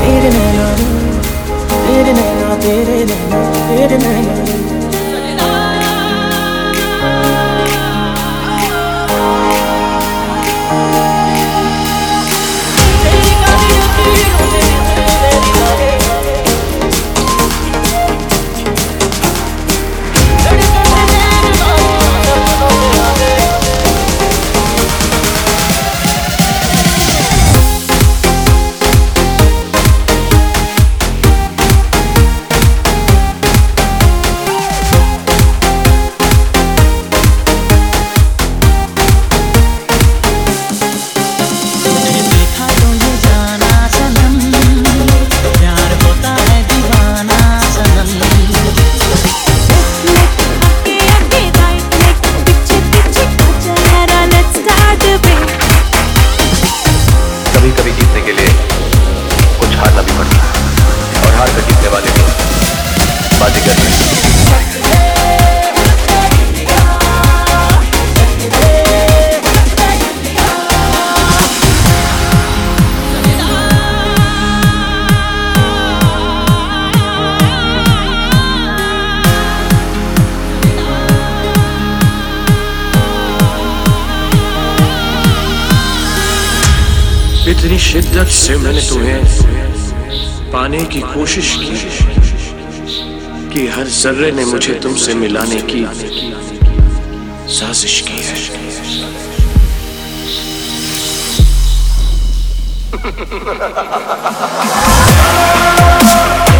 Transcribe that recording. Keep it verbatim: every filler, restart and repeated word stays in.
तेरे नैना तेरे नैना तेरे नैना तेरे नैना कभी जीतने के लिए कुछ हारना भी पड़ता है और हार कर जीतने वाले को बाजीगर हैं। इतनी शिद्दत से मैंने तुम्हें पाने की कोशिश की कि हर जर्रे ने मुझे तुमसे मिलाने की साजिश की है।